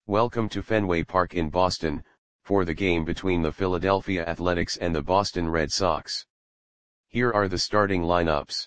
Welcome to Fenway Park in Boston, for the game between the Philadelphia Athletics and the Boston Red Sox. Here are the starting lineups.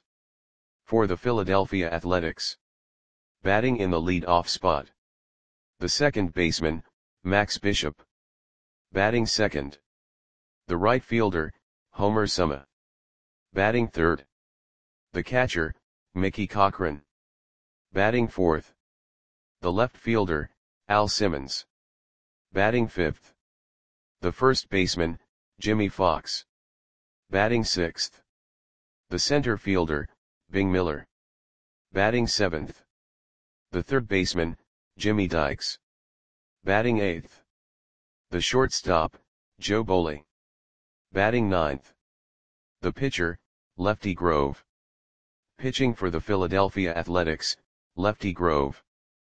For the Philadelphia Athletics. Batting in the lead-off spot. The second baseman, Max Bishop. Batting second. The right fielder, Homer Suma. Batting third. The catcher, Mickey Cochrane. Batting fourth. The left fielder, Al Simmons. Batting fifth. The first baseman, Jimmie Foxx. Batting sixth. The center fielder, Bing Miller. Batting seventh. The third baseman, Jimmy Dykes. Batting eighth. The shortstop, Joe Boley. Batting ninth. The pitcher, Lefty Grove. Pitching for the Philadelphia Athletics, Lefty Grove.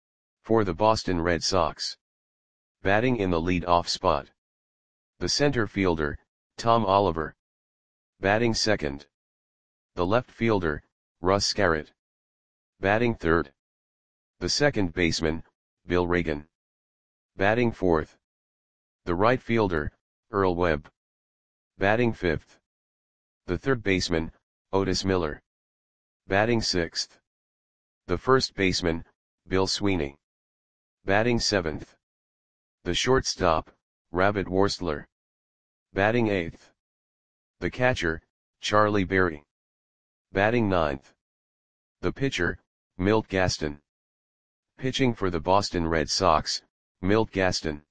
For the Boston Red Sox. Batting in the lead-off spot. The center fielder, Tom Oliver. Batting second. The left fielder, Russ Scarrett. Batting third. The second baseman, Bill Reagan. Batting fourth. The right fielder, Earl Webb. Batting fifth. The third baseman, Otis Miller. Batting sixth. The first baseman, Bill Sweeney. Batting seventh. The shortstop, Rabbit Worstler. Batting eighth. The catcher, Charlie Berry. Batting ninth. The pitcher, Milt Gaston. Pitching for the Boston Red Sox, Milt Gaston.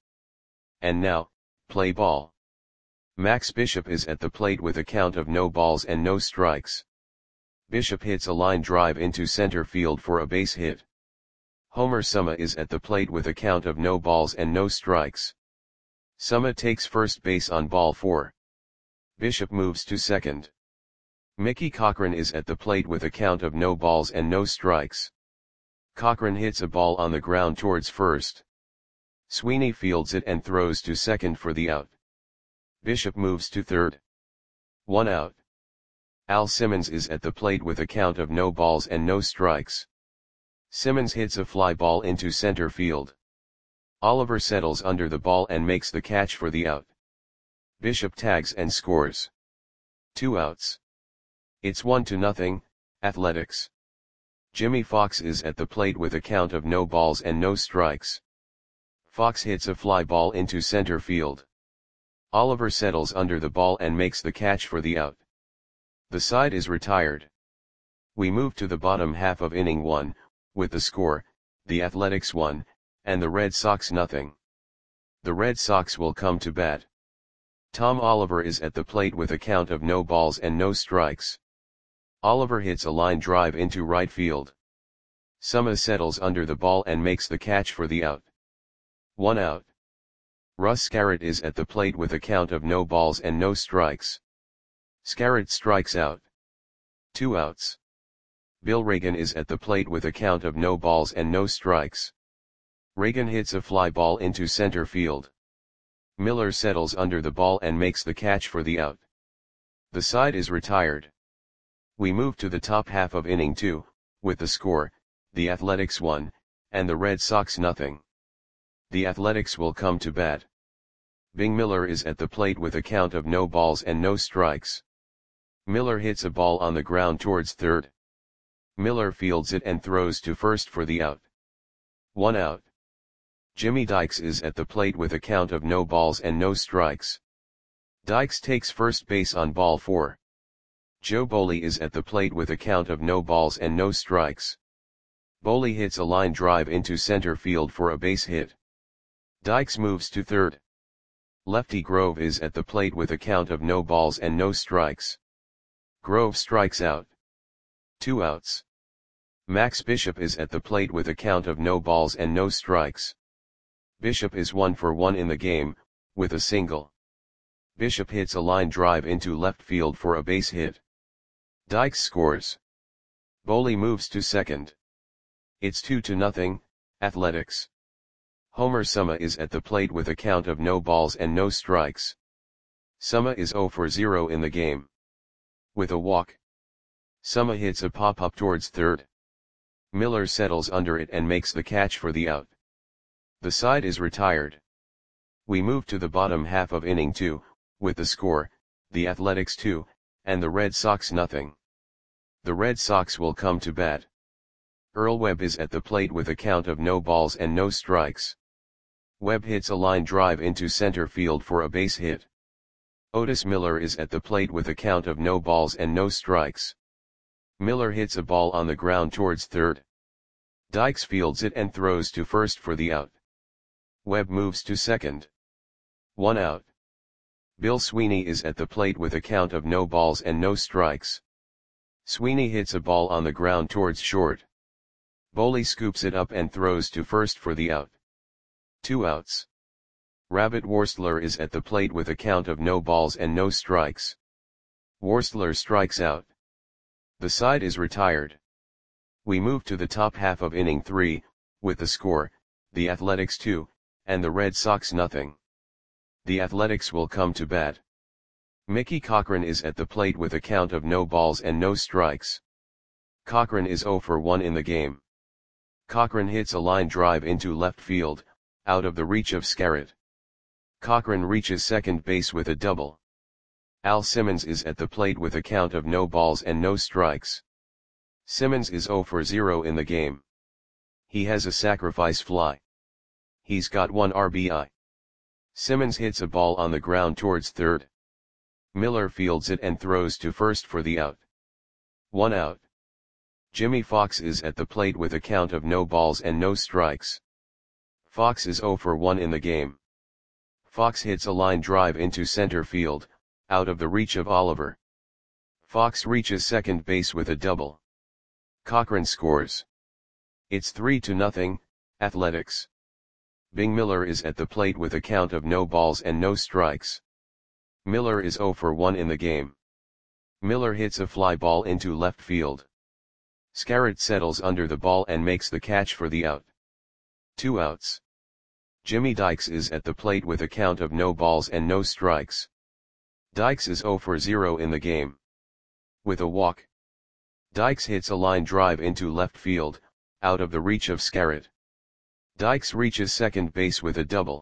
And now, play ball. Max Bishop is at the plate with a count of no balls and no strikes. Bishop hits a line drive into center field for a base hit. Homer Suma is at the plate with a count of no balls and no strikes. Suma takes first base on ball 4. Bishop moves to second. Mickey Cochrane is at the plate with a count of no balls and no strikes. Cochrane hits a ball on the ground towards first. Sweeney fields it and throws to second for the out. Bishop moves to third. 1 out. Al Simmons is at the plate with a count of no balls and no strikes. Simmons hits a fly ball into center field. Oliver settles under the ball and makes the catch for the out. Bishop tags and scores. 2 outs. It's 1-0, Athletics. Jimmie Foxx is at the plate with a count of no balls and no strikes. Foxx hits a fly ball into center field. Oliver settles under the ball and makes the catch for the out. The side is retired. We move to the bottom half of inning 1, with the score, the Athletics 1, and the Red Sox 0. The Red Sox will come to bat. Tom Oliver is at the plate with a count of no balls and no strikes. Oliver hits a line drive into right field. Suma settles under the ball and makes the catch for the out. 1 out. Russ Scarrett is at the plate with a count of no balls and no strikes. Scarrett strikes out. 2 outs. Bill Reagan is at the plate with a count of no balls and no strikes. Reagan hits a fly ball into center field. Miller settles under the ball and makes the catch for the out. The side is retired. We move to the top half of inning 2, with the score, the Athletics 1, and the Red Sox 0. The Athletics will come to bat. Bing Miller is at the plate with a count of no balls and no strikes. Miller hits a ball on the ground towards third. Miller fields it and throws to first for the out. 1 out. Jimmy Dykes is at the plate with a count of no balls and no strikes. Dykes takes first base on ball 4. Joe Boley is at the plate with a count of no balls and no strikes. Boley hits a line drive into center field for a base hit. Dykes moves to third. Lefty Grove is at the plate with a count of no balls and no strikes. Grove strikes out. 2 outs. Max Bishop is at the plate with a count of no balls and no strikes. Bishop is 1 for 1 in the game, with a single. Bishop hits a line drive into left field for a base hit. Dykes scores. Boley moves to second. It's 2-0, Athletics. Homer Suma is at the plate with a count of no balls and no strikes. Suma is 0 for 0 in the game. With a walk. Suma hits a pop-up towards third. Miller settles under it and makes the catch for the out. The side is retired. We move to the bottom half of inning 2, with the score, the Athletics 2, and the Red Sox nothing. The Red Sox will come to bat. Earl Webb is at the plate with a count of no balls and no strikes. Webb hits a line drive into center field for a base hit. Otis Miller is at the plate with a count of no balls and no strikes. Miller hits a ball on the ground towards third. Dykes fields it and throws to first for the out. Webb moves to second. 1 out. Bill Sweeney is at the plate with a count of no balls and no strikes. Sweeney hits a ball on the ground towards short. Boley scoops it up and throws to first for the out. 2 outs. Rabbit Worstler is at the plate with a count of no balls and no strikes. Worstler strikes out. The side is retired. We move to the top half of inning 3, with the score, the Athletics 2, and the Red Sox nothing. The Athletics will come to bat. Mickey Cochrane is at the plate with a count of no balls and no strikes. Cochrane is 0 for 1 in the game. Cochrane hits a line drive into left field, out of the reach of Scarrett. Cochrane reaches second base with a double. Al Simmons is at the plate with a count of no balls and no strikes. Simmons is 0 for 0 in the game. He has a sacrifice fly. He's got 1 RBI. Simmons hits a ball on the ground towards third. Miller fields it and throws to first for the out. 1 out. Jimmy Fox is at the plate with a count of no balls and no strikes. Fox is 0 for 1 in the game. Fox hits a line drive into center field, out of the reach of Oliver. Fox reaches second base with a double. Cochrane scores. It's 3-0, Athletics. Bing Miller is at the plate with a count of no balls and no strikes. Miller is 0 for 1 in the game. Miller hits a fly ball into left field. Scarrett settles under the ball and makes the catch for the out. 2 outs. Jimmy Dykes is at the plate with a count of no balls and no strikes. Dykes is 0 for 0 in the game. With a walk. Dykes hits a line drive into left field, out of the reach of Scarrett. Dykes reaches second base with a double.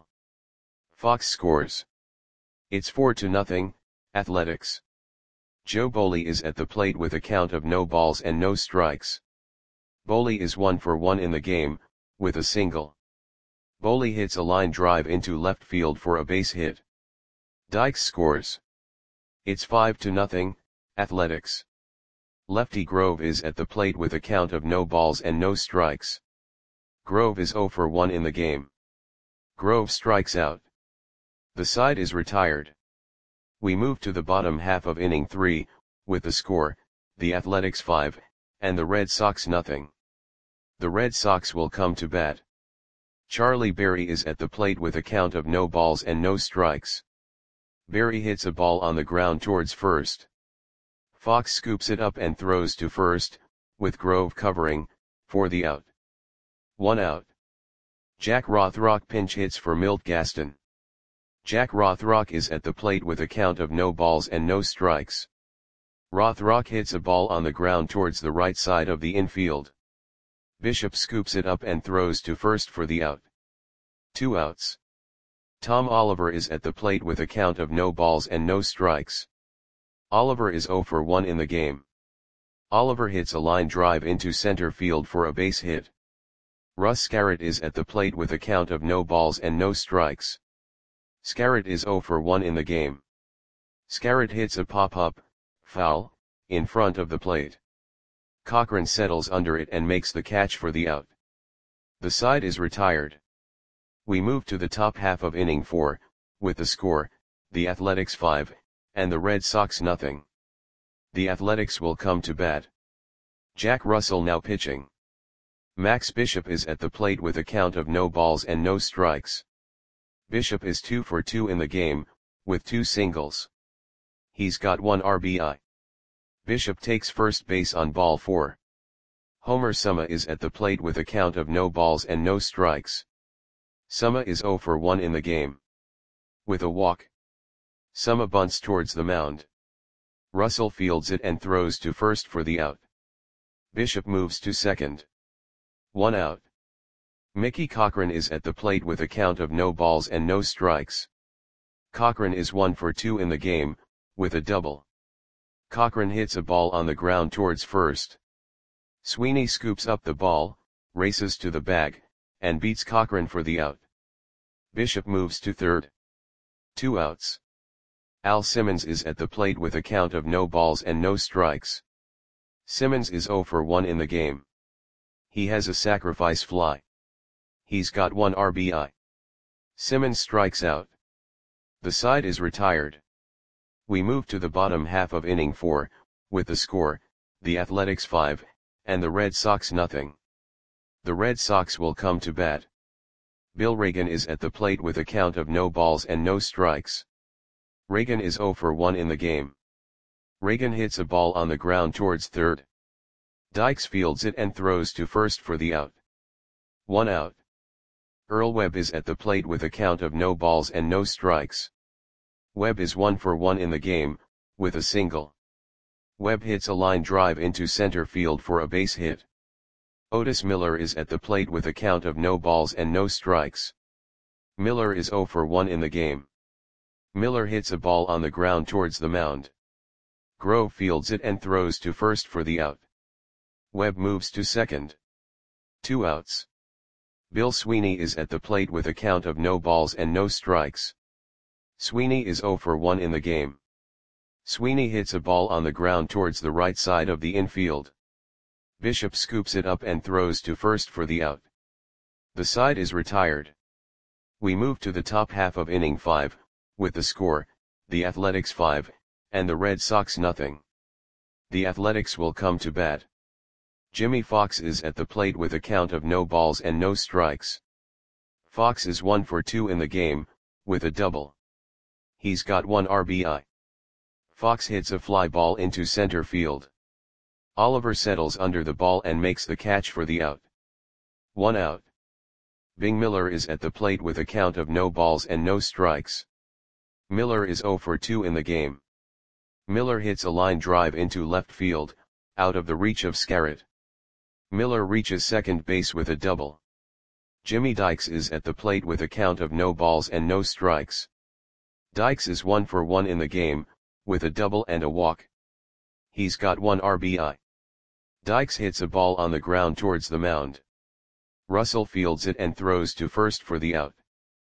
Fox scores. It's 4-0, Athletics. Joe Boley is at the plate with a count of no balls and no strikes. Boley is 1 for 1 in the game, with a single. Boley hits a line drive into left field for a base hit. Dykes scores. It's 5-0, Athletics. Lefty Grove is at the plate with a count of no balls and no strikes. Grove is 0 for 1 in the game. Grove strikes out. The side is retired. We move to the bottom half of inning 3, with the score, the Athletics 5, and the Red Sox nothing. The Red Sox will come to bat. Charlie Berry is at the plate with a count of no balls and no strikes. Berry hits a ball on the ground towards first. Fox scoops it up and throws to first, with Grove covering, for the out. 1 out. Jack Rothrock pinch hits for Milt Gaston. Jack Rothrock is at the plate with a count of no balls and no strikes. Rothrock hits a ball on the ground towards the right side of the infield. Bishop scoops it up and throws to first for the out. 2 outs. Tom Oliver is at the plate with a count of no balls and no strikes. Oliver is 0 for 1 in the game. Oliver hits a line drive into center field for a base hit. Russ Scarrett is at the plate with a count of no balls and no strikes. Scarrett is 0 for 1 in the game. Scarrett hits a pop-up, foul, in front of the plate. Cochrane settles under it and makes the catch for the out. The side is retired. We move to the top half of inning 4, with the score, the Athletics 5, and the Red Sox nothing. The Athletics will come to bat. Jack Russell now pitching. Max Bishop is at the plate with a count of no balls and no strikes. Bishop is 2 for 2 in the game, with 2 singles. He's got 1 RBI. Bishop takes first base on ball 4. Homer Summa is at the plate with a count of no balls and no strikes. Summa is 0 for 1 in the game. With a walk. Summa bunts towards the mound. Russell fields it and throws to first for the out. Bishop moves to second. 1 out. Mickey Cochran is at the plate with a count of no balls and no strikes. Cochran is 1 for 2 in the game, with a double. Cochran hits a ball on the ground towards first. Sweeney scoops up the ball, races to the bag, and beats Cochran for the out. Bishop moves to third. 2 outs. Al Simmons is at the plate with a count of no balls and no strikes. Simmons is 0 for 1 in the game. He has a sacrifice fly. He's got 1 RBI. Simmons strikes out. The side is retired. We move to the bottom half of inning 4, with the score, the Athletics 5, and the Red Sox nothing. The Red Sox will come to bat. Bill Reagan is at the plate with a count of no balls and no strikes. Reagan is 0 for 1 in the game. Reagan hits a ball on the ground towards third. Dykes fields it and throws to first for the out. 1 out. Earl Webb is at the plate with a count of no balls and no strikes. Webb is 1 for 1 in the game, with a single. Webb hits a line drive into center field for a base hit. Otis Miller is at the plate with a count of no balls and no strikes. Miller is 0 for 1 in the game. Miller hits a ball on the ground towards the mound. Grove fields it and throws to first for the out. Webb moves to second. 2 outs. Bill Sweeney is at the plate with a count of no balls and no strikes. Sweeney is 0 for 1 in the game. Sweeney hits a ball on the ground towards the right side of the infield. Bishop scoops it up and throws to first for the out. The side is retired. We move to the top half of inning 5, with the score, the Athletics 5, and the Red Sox nothing. The Athletics will come to bat. Jimmy Fox is at the plate with a count of no balls and no strikes. Fox is 1 for 2 in the game, with a double. He's got 1 RBI. Fox hits a fly ball into center field. Oliver settles under the ball and makes the catch for the out. 1 out. Bing Miller is at the plate with a count of no balls and no strikes. Miller is 0 for 2 in the game. Miller hits a line drive into left field, out of the reach of Scarrett. Miller reaches second base with a double. Jimmy Dykes is at the plate with a count of no balls and no strikes. Dykes is 1 for 1 in the game, with a double and a walk. He's got 1 RBI. Dykes hits a ball on the ground towards the mound. Russell fields it and throws to first for the out.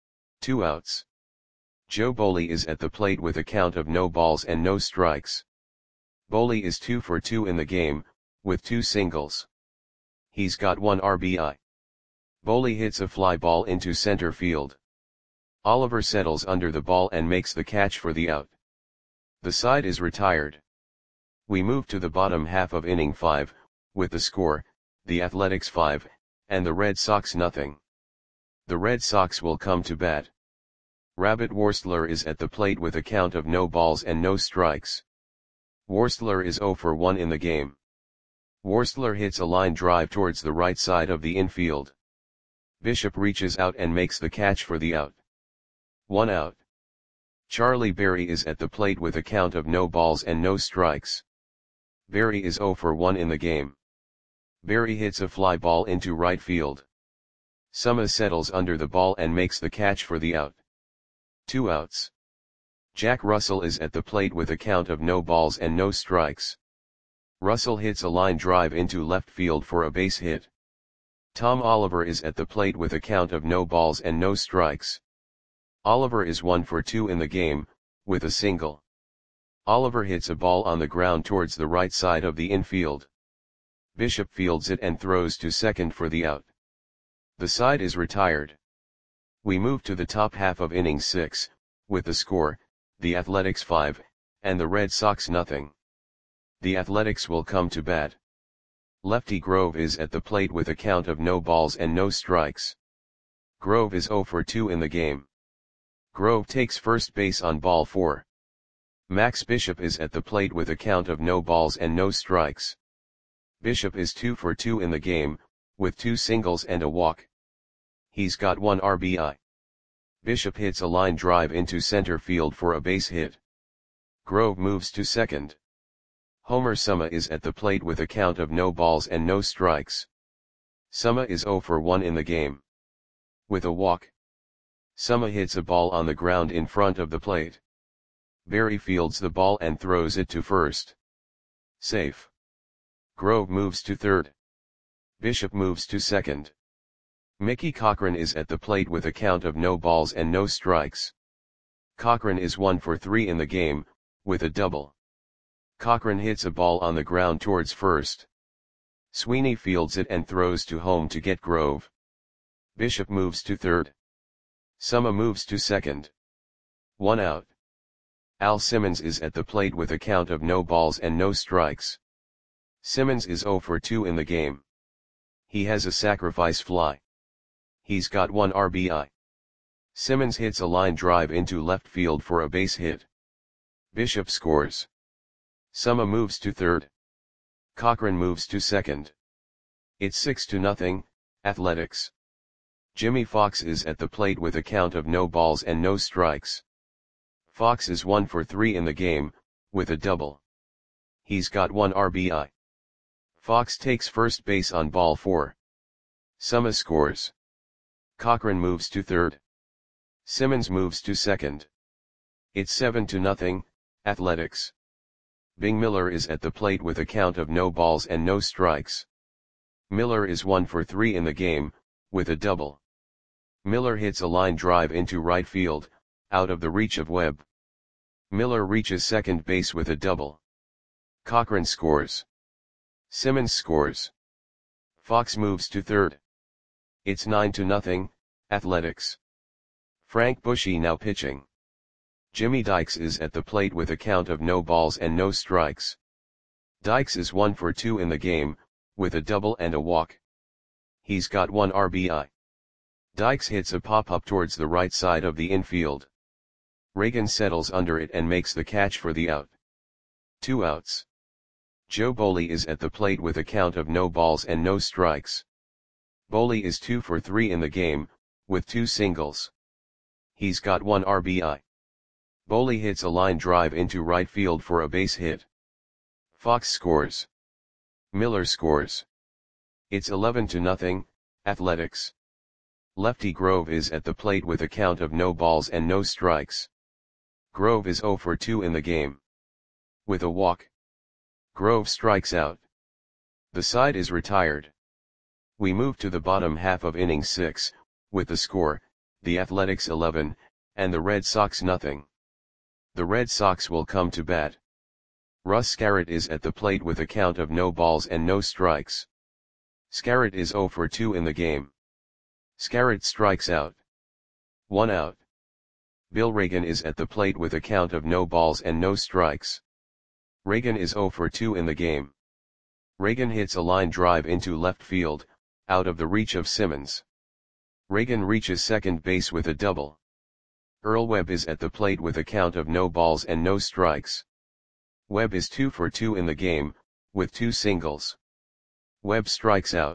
2 outs. Joe Boley is at the plate with a count of no balls and no strikes. Boley is 2 for 2 in the game, with 2 singles. He's got 1 RBI. Boley hits a fly ball into center field. Oliver settles under the ball and makes the catch for the out. The side is retired. We move to the bottom half of inning 5, with the score, the Athletics 5, and the Red Sox nothing. The Red Sox will come to bat. Rabbit Worstler is at the plate with a count of no balls and no strikes. Worstler is 0 for 1 in the game. Worstler hits a line drive towards the right side of the infield. Bishop reaches out and makes the catch for the out. 1 out. Charlie Berry is at the plate with a count of no balls and no strikes. Berry is 0 for 1 in the game. Berry hits a fly ball into right field. Suma settles under the ball and makes the catch for the out. 2 outs. Jack Russell is at the plate with a count of no balls and no strikes. Russell hits a line drive into left field for a base hit. Tom Oliver is at the plate with a count of no balls and no strikes. Oliver is 1 for 2 in the game, with a single. Oliver hits a ball on the ground towards the right side of the infield. Bishop fields it and throws to second for the out. The side is retired. We move to the top half of inning 6, with the score, the Athletics 5, and the Red Sox nothing. The Athletics will come to bat. Lefty Grove is at the plate with a count of no balls and no strikes. Grove is 0 for 2 in the game. Grove takes first base on ball 4. Max Bishop is at the plate with a count of no balls and no strikes. Bishop is 2 for 2 in the game, with 2 singles and a walk. He's got 1 RBI. Bishop hits a line drive into center field for a base hit. Grove moves to second. Homer Suma is at the plate with a count of no balls and no strikes. Suma is 0 for 1 in the game. With a walk. Summa hits a ball on the ground in front of the plate. Barry fields the ball and throws it to first. Safe. Grove moves to third. Bishop moves to second. Mickey Cochrane is at the plate with a count of no balls and no strikes. Cochrane is 1 for 3 in the game, with a double. Cochrane hits a ball on the ground towards first. Sweeney fields it and throws to home to get Grove. Bishop moves to third. Summa moves to second. 1 out. Al Simmons is at the plate with a count of no balls and no strikes. Simmons is 0 for 2 in the game. He has a sacrifice fly. He's got 1 RBI. Simmons hits a line drive into left field for a base hit. Bishop scores. Summa moves to third. Cochrane moves to second. It's 6-0, Athletics. Jimmy Fox is at the plate with a count of no balls and no strikes. Fox is 1 for 3 in the game, with a double. He's got 1 RBI. Fox takes first base on ball 4. Summa scores. Cochrane moves to third. Simmons moves to second. It's 7-0, Athletics. Bing Miller is at the plate with a count of no balls and no strikes. Miller is 1 for 3 in the game, with a double. Miller hits a line drive into right field, out of the reach of Webb. Miller reaches second base with a double. Cochrane scores. Simmons scores. Fox moves to third. It's 9-0, Athletics. Frank Bushy now pitching. Jimmy Dykes is at the plate with a count of no balls and no strikes. Dykes is 1 for 2 in the game, with a double and a walk. He's got 1 RBI. Dykes hits a pop-up towards the right side of the infield. Reagan settles under it and makes the catch for the out. 2 outs. Joe Boley is at the plate with a count of no balls and no strikes. Boley is 2 for 3 in the game, with 2 singles. He's got 1 RBI. Boley hits a line drive into right field for a base hit. Fox scores. Miller scores. It's 11-0, Athletics. Lefty Grove is at the plate with a count of no balls and no strikes. Grove is 0 for 2 in the game. With a walk. Grove strikes out. The side is retired. We move to the bottom half of inning 6, with the score, the Athletics 11, and the Red Sox nothing. The Red Sox will come to bat. Russ Scarrett is at the plate with a count of no balls and no strikes. Scarrett is 0 for 2 in the game. Scarrett strikes out. 1 out. Bill Reagan is at the plate with a count of no balls and no strikes. Reagan is 0 for 2 in the game. Reagan hits a line drive into left field, out of the reach of Simmons. Reagan reaches second base with a double. Earl Webb is at the plate with a count of no balls and no strikes. Webb is 2 for 2 in the game, with 2 singles. Webb strikes out.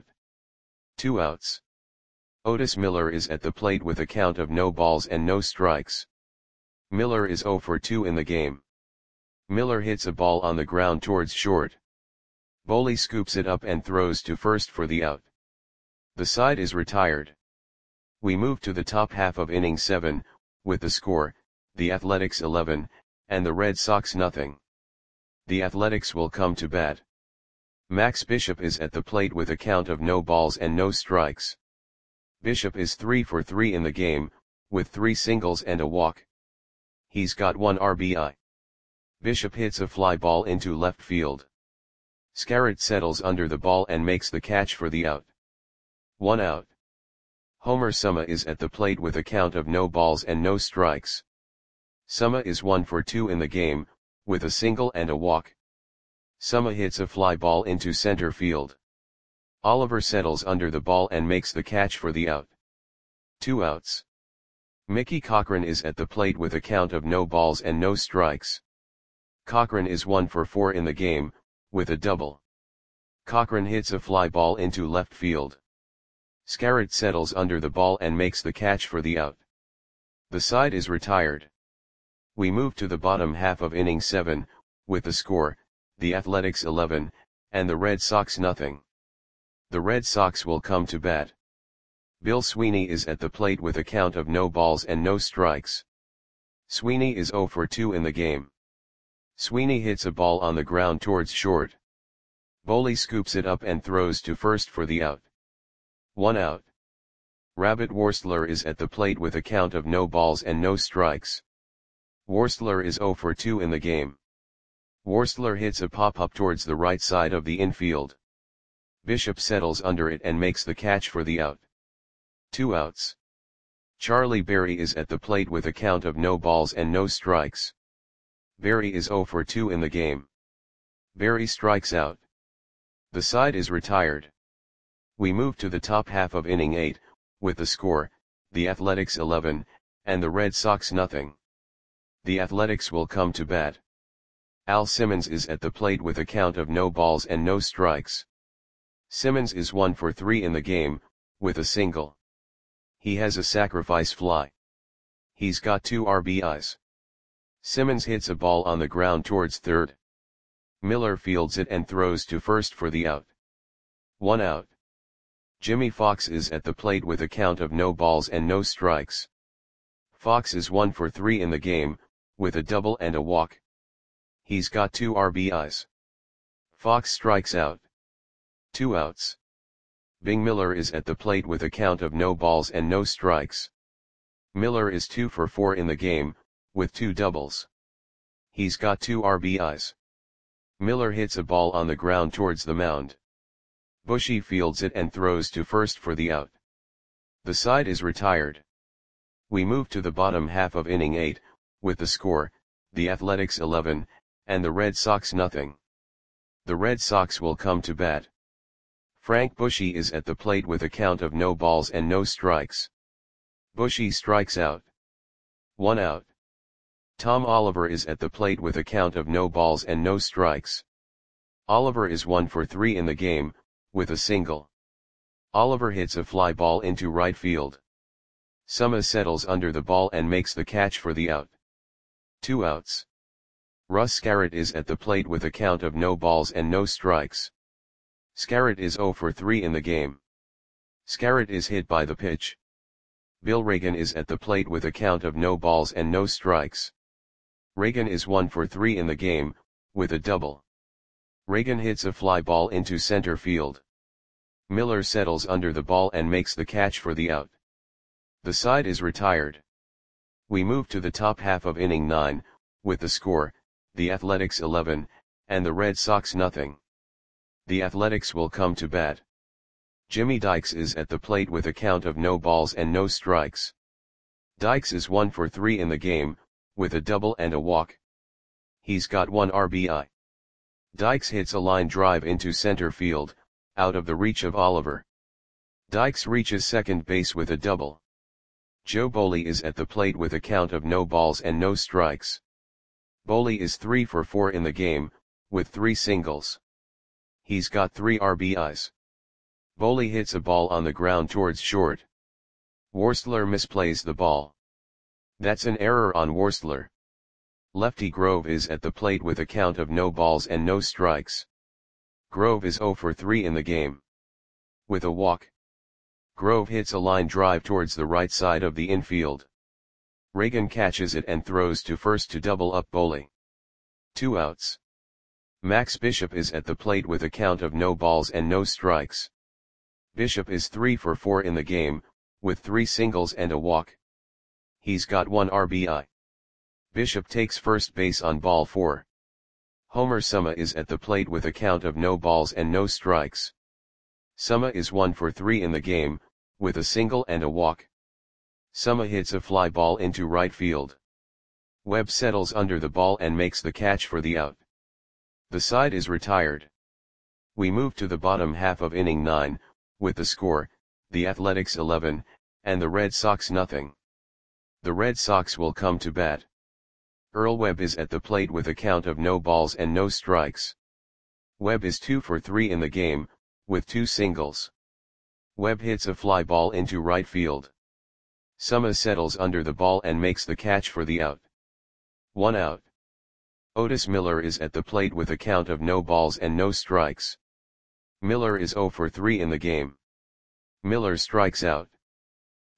2 outs. Otis Miller is at the plate with a count of no balls and no strikes. Miller is 0 for 2 in the game. Miller hits a ball on the ground towards short. Boley scoops it up and throws to first for the out. The side is retired. We move to the top half of inning 7, with the score, the Athletics 11, and the Red Sox nothing. The Athletics will come to bat. Max Bishop is at the plate with a count of no balls and no strikes. Bishop is 3 for 3 in the game, with 3 singles and a walk. He's got 1 RBI. Bishop hits a fly ball into left field. Scarrett settles under the ball and makes the catch for the out. 1 out. Homer Summa is at the plate with a count of no balls and no strikes. Summa is 1 for 2 in the game, with a single and a walk. Summa hits a fly ball into center field. Oliver settles under the ball and makes the catch for the out. 2 outs. Mickey Cochrane is at the plate with a count of no balls and no strikes. Cochrane is 1 for 4 in the game, with a double. Cochrane hits a fly ball into left field. Scarrett settles under the ball and makes the catch for the out. The side is retired. We move to the bottom half of inning 7, with the score, the Athletics 11, and the Red Sox nothing. The Red Sox will come to bat. Bill Sweeney is at the plate with a count of no balls and no strikes. Sweeney is 0 for 2 in the game. Sweeney hits a ball on the ground towards short. Boley scoops it up and throws to first for the out. 1 out. Rabbit Worstler is at the plate with a count of no balls and no strikes. Worstler is 0 for 2 in the game. Worstler hits a pop-up towards the right side of the infield. Bishop settles under it and makes the catch for the out. 2 outs. Charlie Berry is at the plate with a count of no balls and no strikes. Berry is 0 for 2 in the game. Berry strikes out. The side is retired. We move to the top half of inning 8, with the score, the Athletics 11, and the Red Sox nothing. The Athletics will come to bat. Al Simmons is at the plate with a count of no balls and no strikes. Simmons is 1 for 3 in the game, with a single. He has a sacrifice fly. He's got 2 RBIs. Simmons hits a ball on the ground towards third. Miller fields it and throws to first for the out. 1 out. Jimmy Fox is at the plate with a count of no balls and no strikes. Fox is 1 for 3 in the game, with a double and a walk. He's got 2 RBIs. Fox strikes out. 2 outs. Bing Miller is at the plate with a count of no balls and no strikes. Miller is 2 for 4 in the game, with 2 doubles. He's got 2 RBIs. Miller hits a ball on the ground towards the mound. Bushy fields it and throws to first for the out. The side is retired. We move to the bottom half of inning 8, with the score, the Athletics 11, and the Red Sox nothing. The Red Sox will come to bat. Frank Bushy is at the plate with a count of no balls and no strikes. Bushy strikes out. 1 out. Tom Oliver is at the plate with a count of no balls and no strikes. Oliver is 1 for 3 in the game, with a single. Oliver hits a fly ball into right field. Summa settles under the ball and makes the catch for the out. 2 outs. Russ Scarrett is at the plate with a count of no balls and no strikes. Scarrett is 0 for 3 in the game. Scarrett is hit by the pitch. Bill Reagan is at the plate with a count of no balls and no strikes. Reagan is 1 for 3 in the game, with a double. Reagan hits a fly ball into center field. Miller settles under the ball and makes the catch for the out. The side is retired. We move to the top half of inning 9, with the score, the Athletics 11, and the Red Sox nothing. The Athletics will come to bat. Jimmy Dykes is at the plate with a count of no balls and no strikes. Dykes is 1 for 3 in the game, with a double and a walk. He's got 1 RBI. Dykes hits a line drive into center field, out of the reach of Oliver. Dykes reaches second base with a double. Joe Boley is at the plate with a count of no balls and no strikes. Boley is 3 for 4 in the game, with 3 singles. He's got 3 RBIs. Boley hits a ball on the ground towards short. Worstler misplays the ball. That's an error on Worstler. Lefty Grove is at the plate with a count of no balls and no strikes. Grove is 0 for 3 in the game. With a walk. Grove hits a line drive towards the right side of the infield. Reagan catches it and throws to first to double up Boley. 2 outs. Max Bishop is at the plate with a count of no balls and no strikes. Bishop is 3 for 4 in the game, with 3 singles and a walk. He's got 1 RBI. Bishop takes first base on ball 4. Homer Summa is at the plate with a count of no balls and no strikes. Summa is 1 for 3 in the game, with a single and a walk. Summa hits a fly ball into right field. Webb settles under the ball and makes the catch for the out. The side is retired. We move to the bottom half of inning 9, with the score, the Athletics 11, and the Red Sox nothing. The Red Sox will come to bat. Earl Webb is at the plate with a count of no balls and no strikes. Webb is 2 for 3 in the game, with 2 singles. Webb hits a fly ball into right field. Summa settles under the ball and makes the catch for the out. 1 out. Otis Miller is at the plate with a count of no balls and no strikes. Miller is 0 for 3 in the game. Miller strikes out.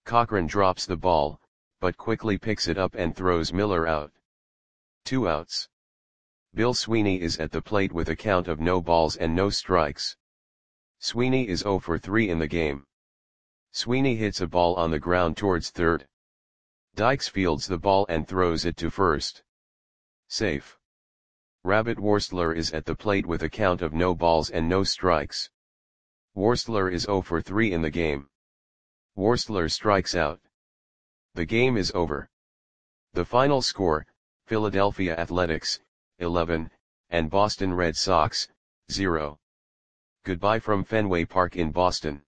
Cochran drops the ball, but quickly picks it up and throws Miller out. 2 outs. Bill Sweeney is at the plate with a count of no balls and no strikes. Sweeney is 0 for 3 in the game. Sweeney hits a ball on the ground towards third. Dykes fields the ball and throws it to first. Safe. Rabbit Worstler is at the plate with a count of no balls and no strikes. Worstler is 0 for 3 in the game. Worstler strikes out. The game is over. The final score, Philadelphia Athletics, 11, and Boston Red Sox, 0. Goodbye from Fenway Park in Boston.